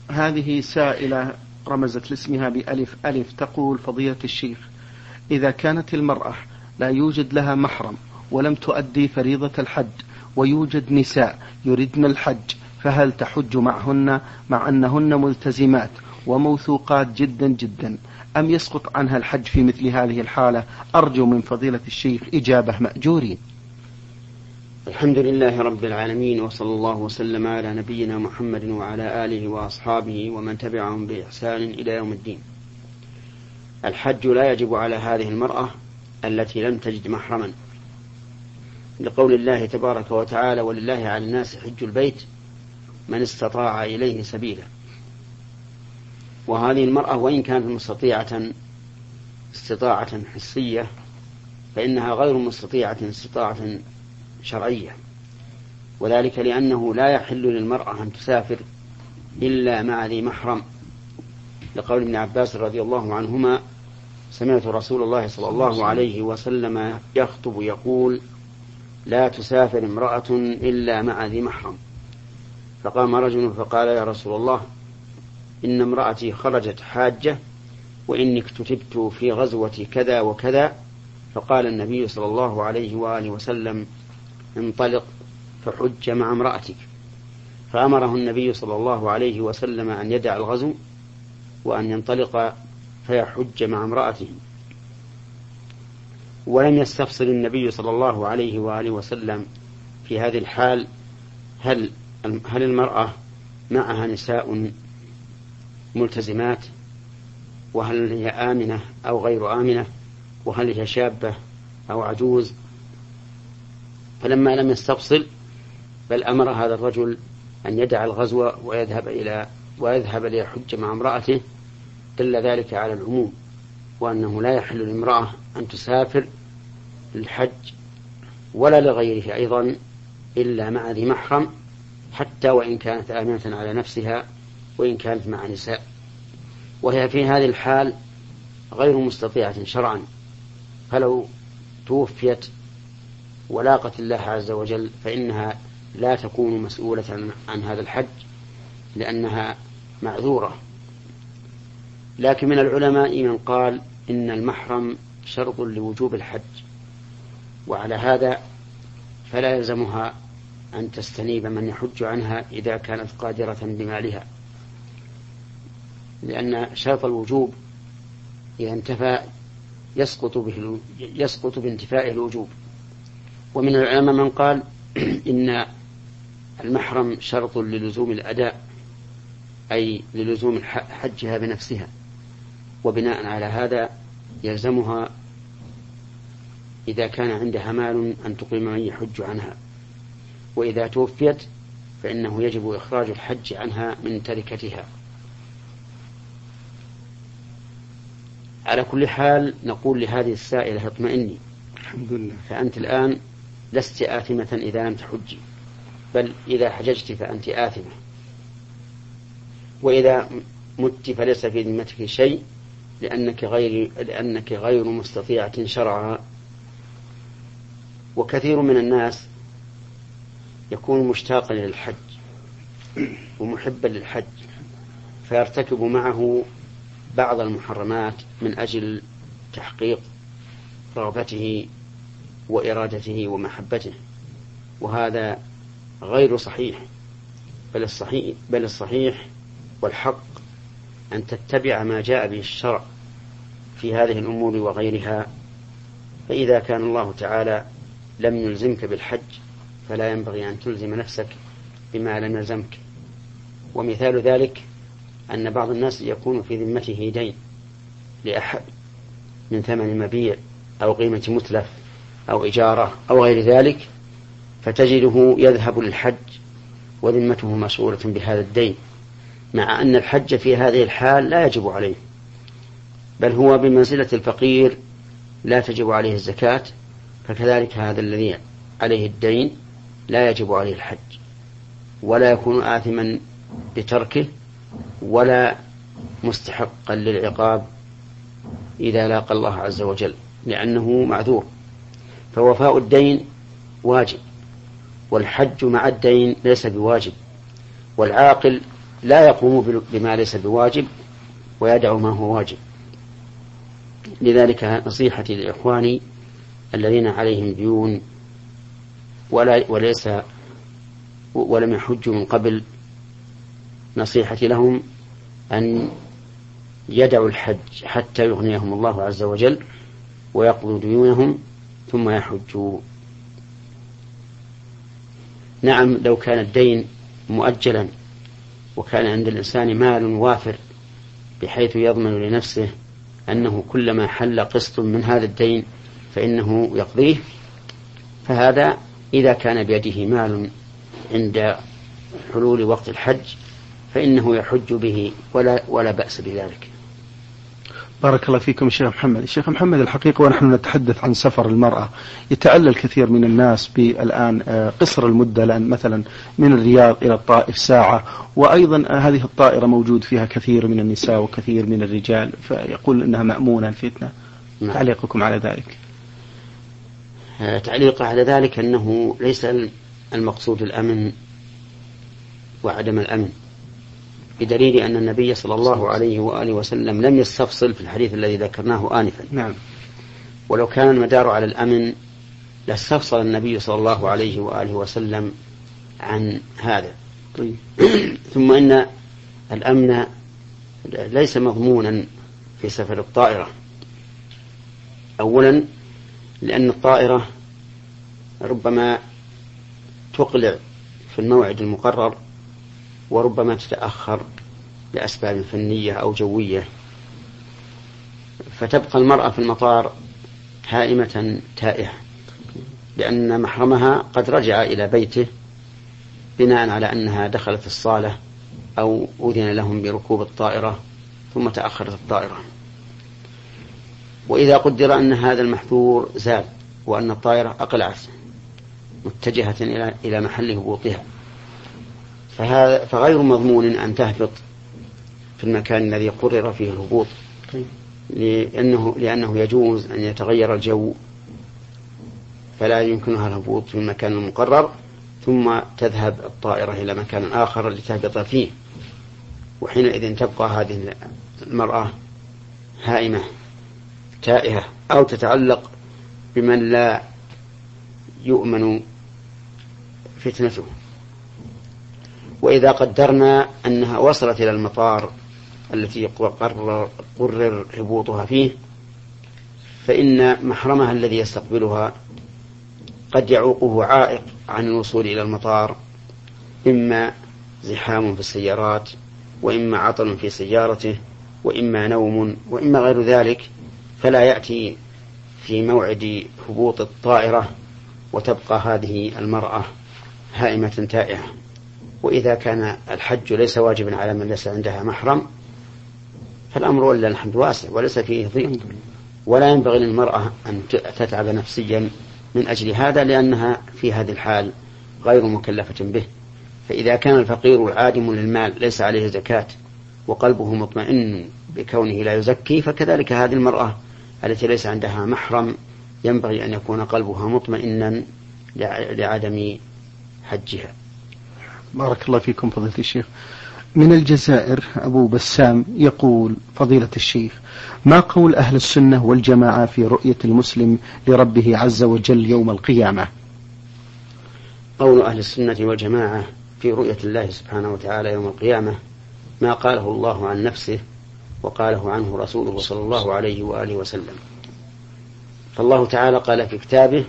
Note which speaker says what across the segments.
Speaker 1: هذه سائلة رمزت لاسمها بألف ألف، تقول: فضيلة الشيخ، إذا كانت المرأة لا يوجد لها محرم ولم تؤدي فريضة الحج ويوجد نساء يردن الحج، فهل تحج معهن مع أنهن ملتزمات وموثوقات جدا جدا، أم يسقط عنها الحج في مثل هذه الحالة؟ أرجو من فضيلة الشيخ إجابة مأجورين.
Speaker 2: الحمد لله رب العالمين، وصلى الله وسلم على نبينا محمد وعلى آله وأصحابه ومن تبعهم بإحسان إلى يوم الدين. الحج لا يجب على هذه المرأة التي لم تجد محرما، لقول الله تبارك وتعالى: ولله على الناس حج البيت من استطاع إليه سبيلا. وهذه المرأة وإن كانت مستطيعة استطاعة حسية فإنها غير مستطيعة استطاعة شرعية، وذلك لأنه لا يحل للمرأة أن تسافر إلا مع ذي محرم، لقول ابن عباس رضي الله عنهما: سمعت رسول الله صلى الله عليه وسلم يخطب يقول: لا تسافر امرأة إلا مع ذي محرم. فقام رجل فقال: يا رسول الله، إن امرأتي خرجت حاجة وإني اكتتبت في غزوة كذا وكذا. فقال النبي صلى الله عليه وآله وسلم: انطلق فحج مع امرأتك. فأمره النبي صلى الله عليه وسلم أن يدع الغزو وأن ينطلق فيحج مع امرأته. ولم يستفصل النبي صلى الله عليه وآله وسلم في هذه الحال هل المرأة معها نساء ملتزمات، وهل هي آمنة أو غير آمنة، وهل هي شابة أو عجوز. فلما لم يستفصل بل أمر هذا الرجل أن يدع الغزو ويذهب ليحج مع امرأته، دل ذلك على العموم، وأنه لا يحل للمرأة أن تسافر للحج ولا لغيره أيضا إلا مع ذي محرم، حتى وإن كانت آمنة على نفسها وإن كانت مع نساء. وهي في هذه الحال غير مستطيعة شرعا، فلو توفيت ولاقت الله عز وجل فإنها لا تكون مسؤولة عن هذا الحج لأنها معذورة. لكن من العلماء من قال إن المحرم شرط لوجوب الحج، وعلى هذا فلا يلزمها أن تستنيب من يحج عنها إذا كانت قادرة بمالها، لأن شرط الوجوب إذا انتفى يسقط بانتفائه الوجوب. ومن العلماء من قال إن المحرم شرط للزوم الأداء، أي للزوم حجها بنفسها، وبناء على هذا يلزمها إذا كان عندها مال أن تقيم من يحج عنها، وإذا توفيت فإنه يجب إخراج الحج عنها من تركتها. على كل حال نقول لهذه السائلة: اطمئني،
Speaker 1: الحمد لله،
Speaker 2: فأنت الآن لست آثمة إذا لم تحجي، بل إذا حججت فأنت آثمة، وإذا مت فليس في ذمتك شيء لأنك غير مستطيعة شرعا. وكثير من الناس يكون مشتاقا للحج ومحبا للحج فيرتكب معه بعض المحرمات من أجل تحقيق رغبته وإرادته ومحبته، وهذا غير صحيح، بل الصحيح والحق أن تتبع ما جاء به الشرع في هذه الأمور وغيرها. فإذا كان الله تعالى لم يلزمك بالحج فلا ينبغي أن تلزم نفسك بما لم يلزمك. ومثال ذلك أن بعض الناس يكون في ذمته دين لأحد من ثمن مبيع أو قيمة متلف أو إجارة أو غير ذلك، فتجده يذهب للحج وذمته مشغولة بهذا الدين، مع أن الحج في هذه الحال لا يجب عليه، بل هو بمنزلة الفقير لا تجب عليه الزكاة، فكذلك هذا الذي عليه الدين لا يجب عليه الحج، ولا يكون آثما بتركه ولا مستحقا للعقاب إذا لاقى الله عز وجل، لأنه معذور. فوفاء الدين واجب، والحج مع الدين ليس بواجب. والعاقل لا يقوم بما ليس بواجب ويدع ما هو واجب. لذلك نصيحتي لإخواني الذين عليهم ديون ولم يحجوا من قبل، نصيحتي لهم أن يدعوا الحج حتى يغنيهم الله عز وجل ويقضوا ديونهم ثم يحجوا. نعم، لو كان الدين مؤجلا وكان عند الإنسان مال وافر بحيث يضمن لنفسه أنه كلما حل قسط من هذا الدين فإنه يقضيه، فهذا إذا كان بيده مال عند حلول وقت الحج فإنه يحج به ولا بأس بذلك.
Speaker 1: بارك الله فيكم شيخ محمد. الشيخ محمد، الحقيقة ونحن نتحدث عن سفر المرأة يتعلل كثير من الناس بالآن قصر المدة، لأن مثلا من الرياض إلى الطائف ساعة، وأيضا هذه الطائرة موجود فيها كثير من النساء وكثير من الرجال، فيقول أنها مأمونة الفتنة. تعليقكم على ذلك؟
Speaker 2: تعليق على ذلك أنه ليس المقصود الأمن وعدم الأمن، بدليل أن النبي صلى الله عليه وآله وسلم لم يستفصل في الحديث الذي ذكرناه آنفا.
Speaker 1: نعم.
Speaker 2: ولو كان المدار على الأمن لاستفصل النبي صلى الله عليه وآله وسلم عن هذا.
Speaker 1: طيب.
Speaker 2: ثم إن الأمن ليس مضمونا في سفر الطائرة. أولا لأن الطائرة ربما تقلع في الموعد المقرر وربما تتأخر لأسباب فنية أو جوية، فتبقى المرأة في المطار هائمة تائهة، لأن محرمها قد رجع إلى بيته بناء على أنها دخلت الصالة أو أذن لهم بركوب الطائرة ثم تأخرت الطائرة. وإذا قدر أن هذا المحظور زال وأن الطائرة أقلعت متجهة إلى محل هبوطها، فغير مضمون أن تهبط في المكان الذي قرر فيه الهبوط، لأنه يجوز أن يتغير الجو فلا يمكنها الهبوط في المكان المقرر ثم تذهب الطائرة إلى مكان آخر لتهبط فيه، وحينئذ تبقى هذه المرأة هائمة تائهة أو تتعلق بمن لا يؤمن فتنته. وإذا قدرنا أنها وصلت إلى المطار التي قرر هبوطها فيه، فإن محرمها الذي يستقبلها قد يعوقه عائق عن الوصول إلى المطار، إما زحام في السيارات، وإما عطل في سيارته، وإما نوم، وإما غير ذلك، فلا يأتي في موعد هبوط الطائرة وتبقى هذه المرأة هائمة تائهة. وإذا كان الحج ليس واجبا على من ليس عندها محرم فالأمر ولله الحمد واسع وليس فيه ضيق، ولا ينبغي للمرأة أن تتعب نفسيا من أجل هذا، لأنها في هذه الحال غير مكلفة به. فإذا كان الفقير العادم للمال ليس عليه زكاة وقلبه مطمئن بكونه لا يزكي، فكذلك هذه المرأة التي ليس عندها محرم ينبغي أن يكون قلبها مطمئنا لعدم حجها.
Speaker 1: بارك الله فيكم فضيلة الشيخ. من الجزائر أبو بسام يقول: فضيلة الشيخ، ما قول أهل السنة والجماعة في رؤية المسلم لربه عز وجل يوم القيامة؟
Speaker 2: قول أهل السنة والجماعة في رؤية الله سبحانه وتعالى يوم القيامة ما قاله الله عن نفسه وقاله عنه رسوله صلى الله عليه وآله وسلم. فالله تعالى قال في كتابه: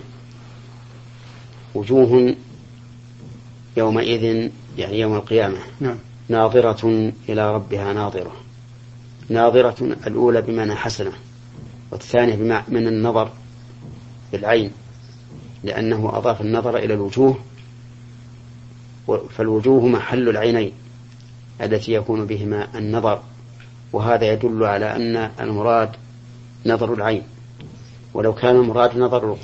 Speaker 2: وجوه يومئذ، يعني يوم القيامة، ناظرة إلى ربها ناظرة. ناظرة الأولى بمعنى حسنة، والثانية بمعنى النظر بالعين، لأنه أضاف النظر إلى الوجوه، فالوجوه محل العينين التي يكون بهما النظر، وهذا يدل على أن المراد نظر العين. ولو كان المراد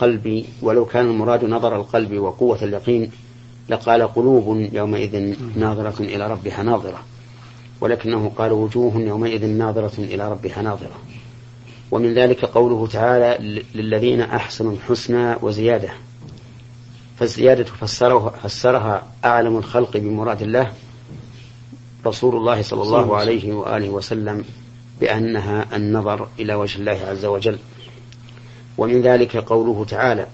Speaker 2: نظر القلب وقوة اليقين لقال قلوب يومئذ ناظرة إلى ربها ناظرة، ولكنه قال وجوه يومئذ ناظرة إلى ربها ناظرة. ومن ذلك قوله تعالى: للذين أحسنوا الحسنى وزيادة. فالزيادة فسرها أعلم الخلق بمراد الله رسول الله صلى الله عليه وآله وسلم بأنها النظر إلى وجه الله عز وجل. ومن ذلك قوله تعالى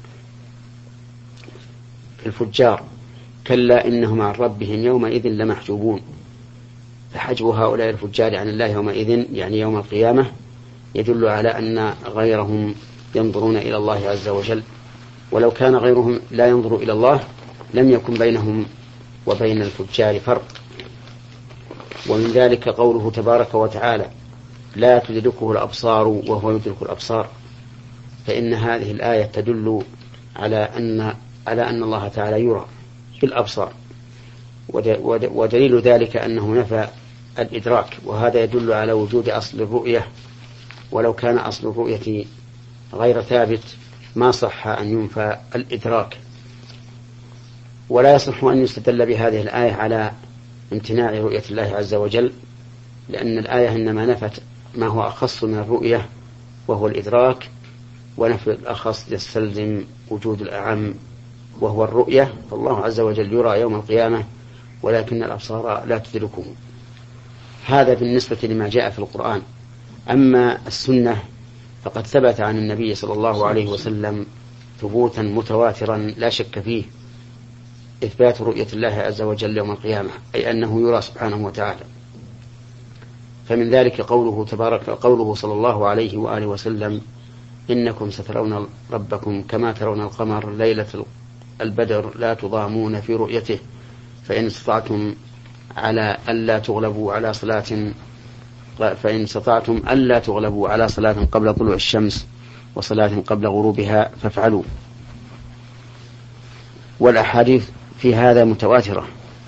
Speaker 2: في الفجار: كلا إنهم عن ربهم يومئذ لمحجوبون. فحجب هؤلاء الفجار عن الله يومئذ يعني يوم القيامة يدل على أن غيرهم ينظرون إلى الله عز وجل، ولو كان غيرهم لا ينظر إلى الله لم يكن بينهم وبين الفجار فرق. ومن ذلك قوله تبارك وتعالى: لا تدركه الأبصار وهو يدرك الأبصار. فإن هذه الآية تدل على أن الله تعالى يرى بالأبصار، ودليل ذلك أنه نفى الإدراك، وهذا يدل على وجود أصل الرؤية، ولو كان أصل الرؤية غير ثابت ما صح أن ينفى الإدراك. ولا يصح أن يستدل بهذه الآية على امتناع رؤية الله عز وجل، لأن الآية إنما نفت ما هو أخص من الرؤية وهو الإدراك، ونفي الأخص يستلزم وجود الأعم وهو الرؤية. فالله عز وجل يرى يوم القيامة ولكن الأبصار لا تدركه. هذا بالنسبة لما جاء في القرآن. أما السنة فقد ثبت عن النبي صلى الله عليه وسلم ثبوتا متواترا لا شك فيه إثبات رؤية الله عز وجل يوم القيامة، أي أنه يرى سبحانه وتعالى. فمن ذلك قوله صلى الله عليه وآله وسلم: إنكم سترون ربكم كما ترون القمر ليلة البدر لا تضامون في رؤيته فإن استطعتم ألا تغلبوا على صلاة قبل طلوع الشمس وصلاة قبل غروبها فافعلوا. والأحاديث في هذا متواترة،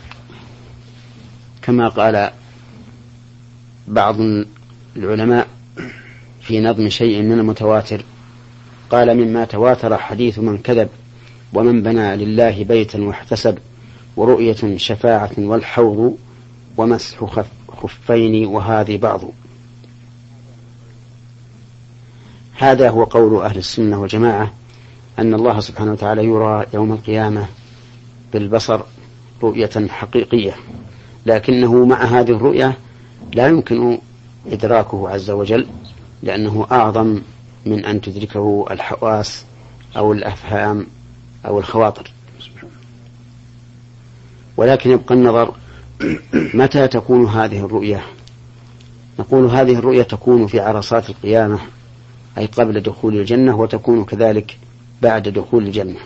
Speaker 2: كما قال بعض العلماء في نظم شيء من المتواتر، قال: مما تواتر حديث من كذب ومن بنى لله بيتا واحتسب ورؤية شفاعة والحوض ومسح خفين وهذه بعض. هذا هو قول أهل السنة والجماعة، أن الله سبحانه وتعالى يرى يوم القيامة بالبصر رؤية حقيقية، لكنه مع هذه الرؤية لا يمكن إدراكه عز وجل، لأنه أعظم من أن تدركه الحواس أو الأفهام أو الخواطر. ولكن يبقى النظر متى تكون هذه الرؤية. نقول هذه الرؤية تكون في عرصات القيامة، أي قبل دخول الجنة، وتكون كذلك بعد دخول الجنة.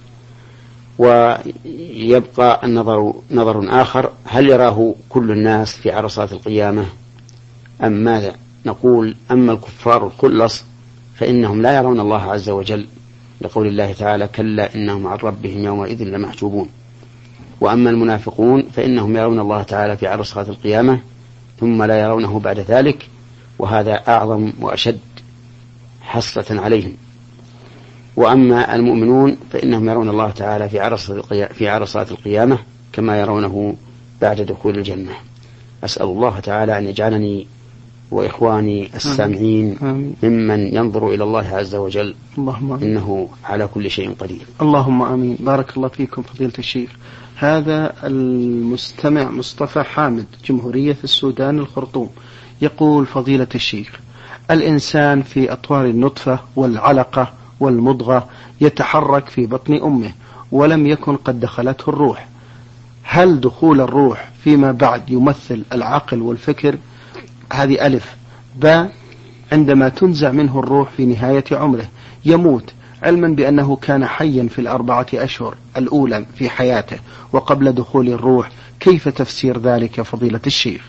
Speaker 2: ويبقى نظر آخر: هل يراه كل الناس في عرصات القيامة أم ماذا؟ نقول: أما الكفار الخلص فإنهم لا يرون الله عز وجل، لقول الله تعالى: كلا إنهم عن ربهم يومئذ لمحجوبون. وأما المنافقون فإنهم يرون الله تعالى في عرصات القيامة ثم لا يرونه بعد ذلك، وهذا أعظم وأشد حسرة عليهم. وأما المؤمنون فإنهم يرون الله تعالى في عرصات القيامة كما يرونه بعد دخول الجنة. أسأل الله تعالى أن يجعلني وإخواني السامعين ممن ينظر إلى الله عز وجل، إنه على كل شيء قدير.
Speaker 1: اللهم آمين. بارك الله فيكم فضيلة الشيخ. هذا المستمع مصطفى حامد، جمهورية السودان الخرطوم، يقول: فضيلة الشيخ، الإنسان في أطوار النطفة والعلقة والمضغة يتحرك في بطن أمه ولم يكن قد دخلته الروح، هل دخول الروح فيما بعد يمثل العقل والفكر؟ هذه ألف. ب: عندما تنزع منه الروح في نهاية عمره يموت، علما بأنه كان حيا في 4 أشهر الأولى في حياته وقبل دخول الروح، كيف تفسير ذلك فضيلة الشيخ؟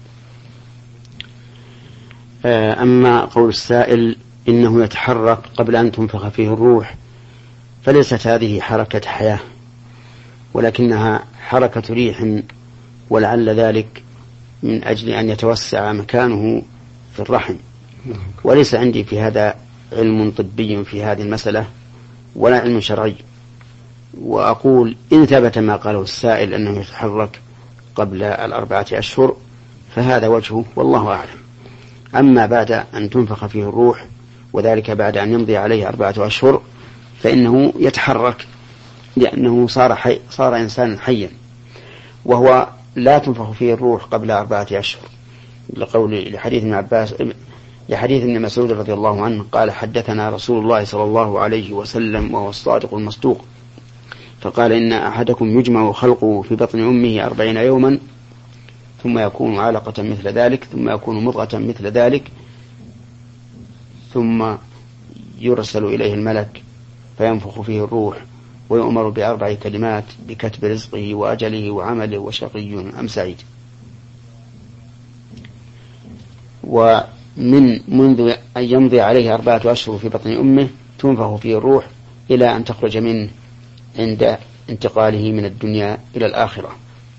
Speaker 2: أما قول السائل إنه يتحرك قبل أن تنفخ فيه الروح، فليست هذه حركة حياة، ولكنها حركة ريح، ولعل ذلك من أجل أن يتوسع مكانه في الرحم. وليس عندي في هذا علم طبي في هذه المسألة ولا علم شرعي، وأقول إن ثبت ما قاله السائل أنه يتحرك قبل 4 أشهر فهذا وجهه والله أعلم. أما بعد أن تنفخ فيه الروح وذلك بعد أن يمضي عليه 4 أشهر فإنه يتحرك، لأنه صار إنسانا حيا، وهو لا تنفخ فيه الروح قبل 4 أشهر، لحديث ابن مسعود رضي الله عنه قال: حدثنا رسول الله صلى الله عليه وسلم وهو الصادق المصدوق، فقال: إن أحدكم يجمع خلقه في بطن أمه 40 يوما ثم يكون علقة مثل ذلك ثم يكون مضغة مثل ذلك ثم يرسل إليه الملك فينفخ فيه الروح ويؤمر ب4 كلمات بكتب رزقه وأجله وعمله وشقي أم سعيد. منذ أن يمضي عليه 4 أشهر في بطن أمه تنفخ فيه الروح إلى أن تخرج منه عند انتقاله من الدنيا إلى الآخرة.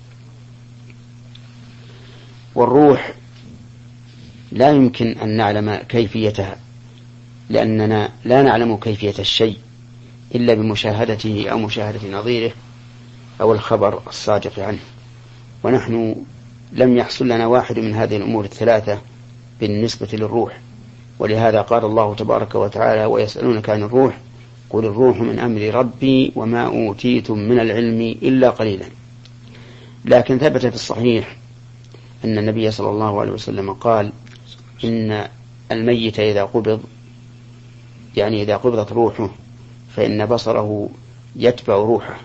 Speaker 2: والروح لا يمكن أن نعلم كيفيتها، لأننا لا نعلم كيفية الشيء إلا بمشاهدته أو مشاهدة نظيره أو الخبر الصادق عنه، ونحن لم يحصل لنا واحد من هذه الأمور الثلاثة بالنسبة للروح. ولهذا قال الله تبارك وتعالى: ويسألونك عن الروح قل الروح من أمر ربي وما أوتيتم من العلم إلا قليلا. لكن ثبت في الصحيح أن النبي صلى الله عليه وسلم قال: إن الميت إذا قبض، يعني إذا قبضت روحه، فإن بصره يتبع روحه،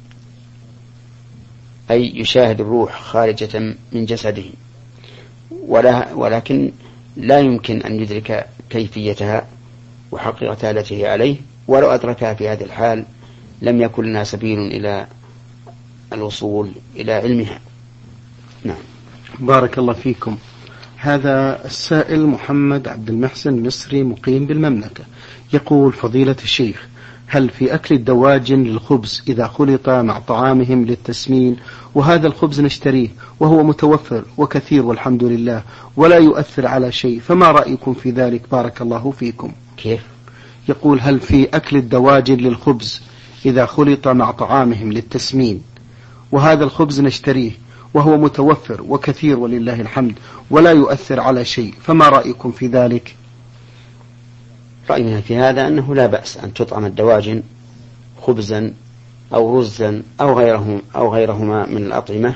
Speaker 2: أي يشاهد الروح خارجة من جسده، ولكن لا يمكن أن يدرك كيفيتها وحقيقتها التي هي عليه، ولو أدركها في هذه الحال لم يكن لنا سبيل إلى الوصول إلى علمها. نعم.
Speaker 1: بارك الله فيكم. هذا السائل محمد عبد المحسن مصري مقيم بالمملكة، يقول: فضيلة الشيخ، هل في أكل الدواجن للخبز إذا خلط مع طعامهم للتسمين، وهذا الخبز نشتريه وهو متوفر وكثير والحمد لله ولا يؤثر على شيء، فما رأيكم في ذلك؟ بارك الله فيكم.
Speaker 2: كيف؟
Speaker 1: يقول: هل في أكل الدواجن للخبز إذا خلط مع طعامهم للتسمين، وهذا الخبز نشتريه وهو متوفر وكثير ولله الحمد ولا يؤثر على شيء، فما رأيكم في ذلك؟
Speaker 2: رأينا في هذا أنه لا بأس أن تطعم الدواجن خبزا أو رزا أو غيرهما من الأطعمة،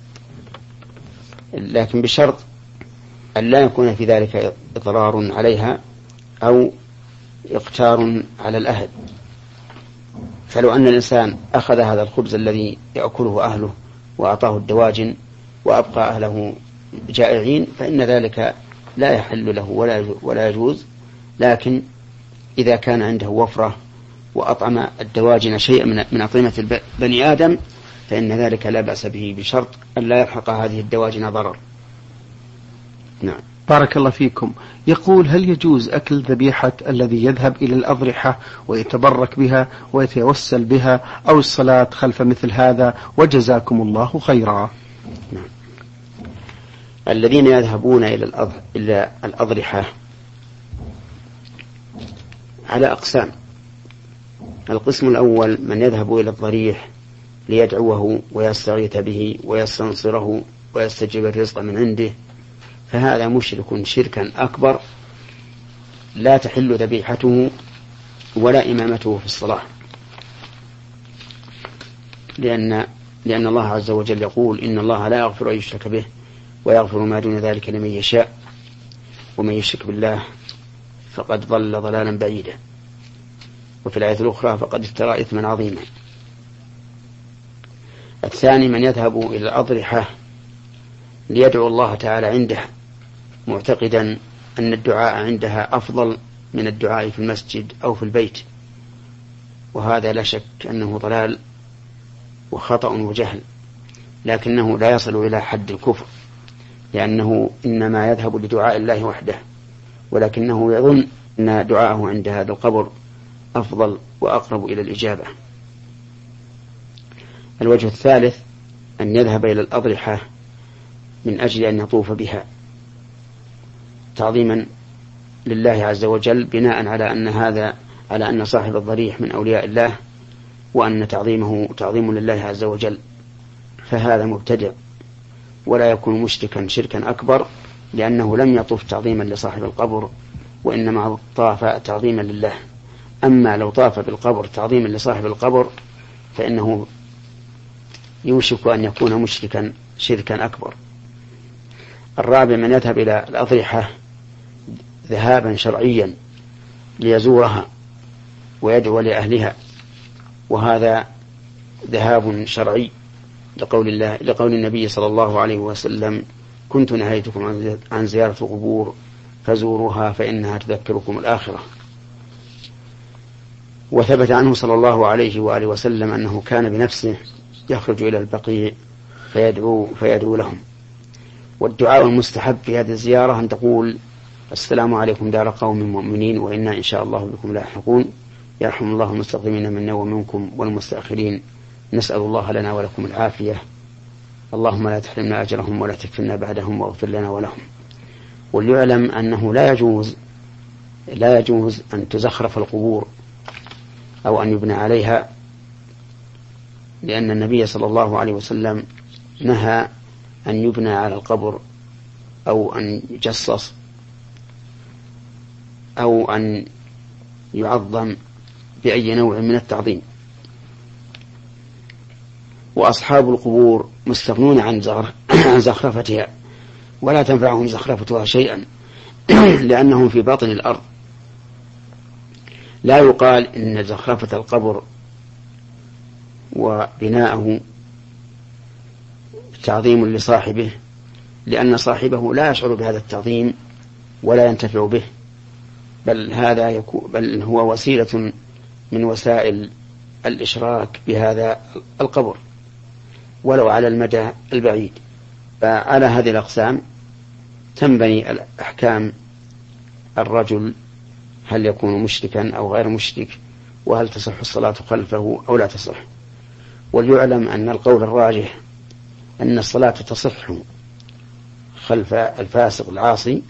Speaker 2: لكن بشرط أن لا يكون في ذلك إضرار عليها أو إقتار على الأهل. فلو أن الإنسان أخذ هذا الخبز الذي يأكله أهله وأعطاه الدواجن وأبقى أهله جائعين فإن ذلك لا يحل له ولا يجوز. لكن إذا كان عنده وفرة وأطعم الدواجن شيئا من أطعمة بني آدم فإن ذلك لا بأس به، بشرط أن لا يلحق هذه الدواجن ضرر. نعم.
Speaker 1: بارك الله فيكم. يقول: هل يجوز أكل ذبيحة الذي يذهب إلى الأضرحة ويتبرك بها ويتوسل بها، أو الصلاة خلف مثل هذا؟ وجزاكم الله خيرا.
Speaker 2: نعم. الذين يذهبون إلى الأضرحة على أقسام. القسم الأول من يذهب إلى الضريح ليدعوه ويستغيث به ويستنصره ويستجيب الرزق من عنده، فهذا مشرك شركا أكبر لا تحل ذبيحته ولا إمامته في الصلاة، لأن الله عز وجل يقول: إن الله لا يغفر أن يشرك به ويغفر ما دون ذلك لمن يشاء ومن يشرك بالله فقد ضل ضلالا بعيدا. وفي الآية الأخرى: فقد افترى إثما عظيما. الثاني من يذهب إلى الأضرحة ليدعو الله تعالى عندها معتقدا أن الدعاء عندها أفضل من الدعاء في المسجد أو في البيت، وهذا لا شك أنه ضلال وخطأ وجهل، لكنه لا يصل إلى حد الكفر، لأنه إنما يذهب لدعاء الله وحده، ولكنه يظن أن دعاءه عند هذا القبر أفضل وأقرب إلى الإجابة. الوجه الثالث أن يذهب إلى الأضرحة من أجل أن يطوف بها تعظيما لله عز وجل، بناء على أن صاحب الضريح من أولياء الله وأن تعظيمه تعظيم لله عز وجل، فهذا مبتدع ولا يكون مشركا شركا أكبر، لأنه لم يطوف تعظيما لصاحب القبر وإنما طاف تعظيما لله. أما لو طاف بالقبر تعظيما لصاحب القبر فإنه يوشك أن يكون مشركا شركا أكبر. الرابع من يذهب إلى الأضرحة ذهابا شرعيا ليزورها ويدعو لأهلها، وهذا ذهاب شرعي لقول النبي صلى الله عليه وسلم: كنت نهيتكم عن زيارة القبور فزوروها فإنها تذكركم الآخرة. وثبت عنه صلى الله عليه وآله وسلم أنه كان بنفسه يخرج إلى البقيع فيدعو لهم. والدعاء المستحب في هذه الزيارة أن تقول: السلام عليكم دار قوم مؤمنين وإنا إن شاء الله بكم لاحقون، يرحم الله المستقدمين منا ومنكم والمستأخرين، نسأل الله لنا ولكم العافية، اللهم لا تحرمنا أجرهم ولا تكفلنا بعدهم واغفر لنا ولهم. وليعلم أنه لا يجوز أن تزخرف القبور أو أن يبنى عليها، لأن النبي صلى الله عليه وسلم نهى أن يبنى على القبر أو أن يجصص أو أن يعظم بأي نوع من التعظيم. وأصحاب القبور مستغنون عن زخرفتها، ولا تنفعهم زخرفتها شيئا لأنهم في باطن الأرض. لا يقال إن زخرفة القبر وبناءه تعظيم لصاحبه، لأن صاحبه لا يشعر بهذا التعظيم ولا ينتفع به، بل هو وسيلة من وسائل الإشراك بهذا القبر ولو على المدى البعيد. فعلى هذه الأقسام تنبني الأحكام: الرجل هل يكون مشركا أو غير مشرك، وهل تصح الصلاة خلفه أو لا تصح. وليعلم أن القول الراجح أن الصلاة تصح خلف الفاسق العاصي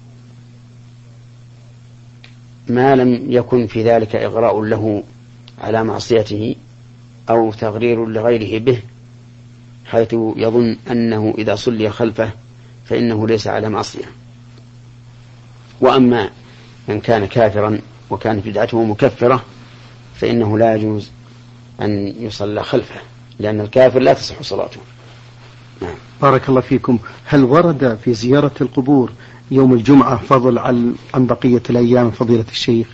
Speaker 2: ما لم يكن في ذلك إغراء له على معصيته أو تغرير لغيره به، حيث يظن أنه إذا صلي خلفه فإنه ليس على معصية. وأما من كان كافرا وكان بدعته مكفرة فإنه لا يجوز أن يصلى خلفه، لأن الكافر لا تصح صلاته. نعم.
Speaker 1: بارك الله فيكم. هل ورد في زيارة القبور يوم الجمعة فضل عن بقية الأيام فضيلة الشيخ؟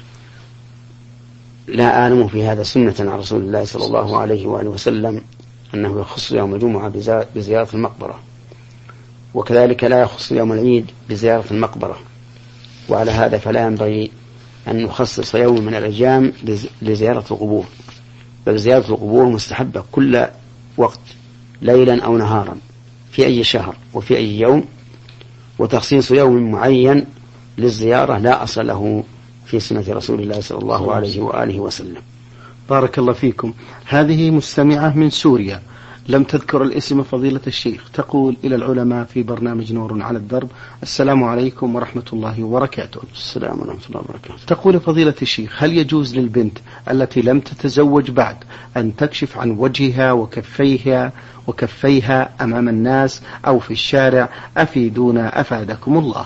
Speaker 2: لا أعلم في هذا سنة عن رسول الله صلى الله عليه وآله وسلم أنه يخص يوم الجمعة بزيارة المقبرة، وكذلك لا يخص يوم العيد بزيارة المقبرة. وعلى هذا فلا ينبغي أن نخصص يوم من الأيام لزيارة القبور، بل زيارة القبور مستحبة كل وقت ليلا أو نهارا في أي شهر وفي أي يوم، وتخصيص يوم معين للزيارة لا أصل له في سنة رسول الله صلى الله عليه وآله وسلم.
Speaker 1: بارك الله فيكم. هذه مستمعة من سوريا لم تذكر الاسم فضيلة الشيخ، تقول إلى العلماء في برنامج نور على الدرب: السلام عليكم ورحمة الله وبركاته.
Speaker 2: السلام ورحمة الله وبركاته.
Speaker 1: تقول فضيلة الشيخ: هل يجوز للبنت التي لم تتزوج بعد أن تكشف عن وجهها وكفيها أمام الناس أو في الشارع؟ أفيدونا أفادكم الله.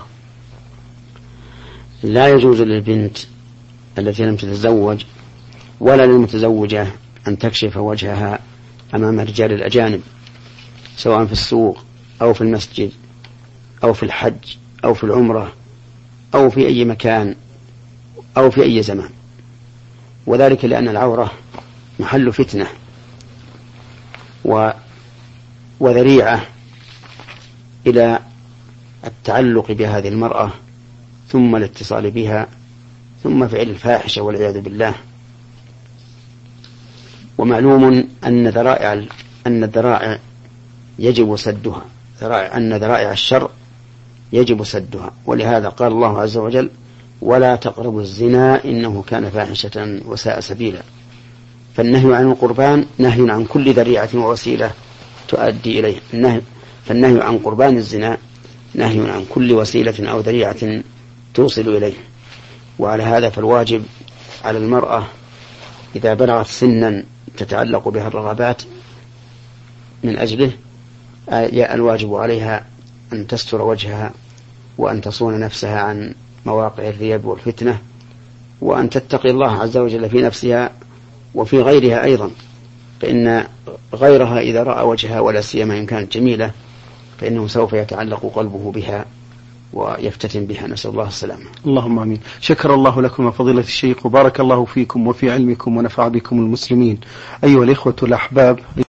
Speaker 2: لا يجوز للبنت التي لم تتزوج ولا للمتزوجة أن تكشف وجهها أمام الرجال الأجانب، سواء في السوق أو في المسجد أو في الحج أو في العمرة أو في أي مكان أو في أي زمان، وذلك لأن العورة محل فتنة وذريعة إلى التعلق بهذه المرأة ثم الاتصال بها ثم فعل الفاحشة والعياذ بالله. ومعلوم أن الذرائع يجب سدها، أن ذرائع الشر يجب سدها، ولهذا قال الله عز وجل: ولا تقربوا الزنا إنه كان فاحشة وساء سبيلا. فالنهي عن القربان نهي عن كل ذريعة ووسيلة تؤدي إليه، فالنهي عن قربان الزنا نهي عن كل وسيلة أو ذريعة توصل إليه. وعلى هذا فالواجب على المرأة إذا بلغت سنا تتعلق بها الرغبات من أجله الواجب عليها أن تستر وجهها وأن تصون نفسها عن مواقع الريب والفتنة، وأن تتقي الله عز وجل في نفسها وفي غيرها أيضا، فإن غيرها إذا رأى وجهها ولا سيما إن كانت جميلة فإنه سوف يتعلق قلبه بها ويفتتن بها، نسأل الله السلامة.
Speaker 1: اللهم آمين. شكر الله لكم فضيلة الشيخ، وبارك الله فيكم وفي علمكم ونفع بكم المسلمين. أيها الإخوة الأحباب.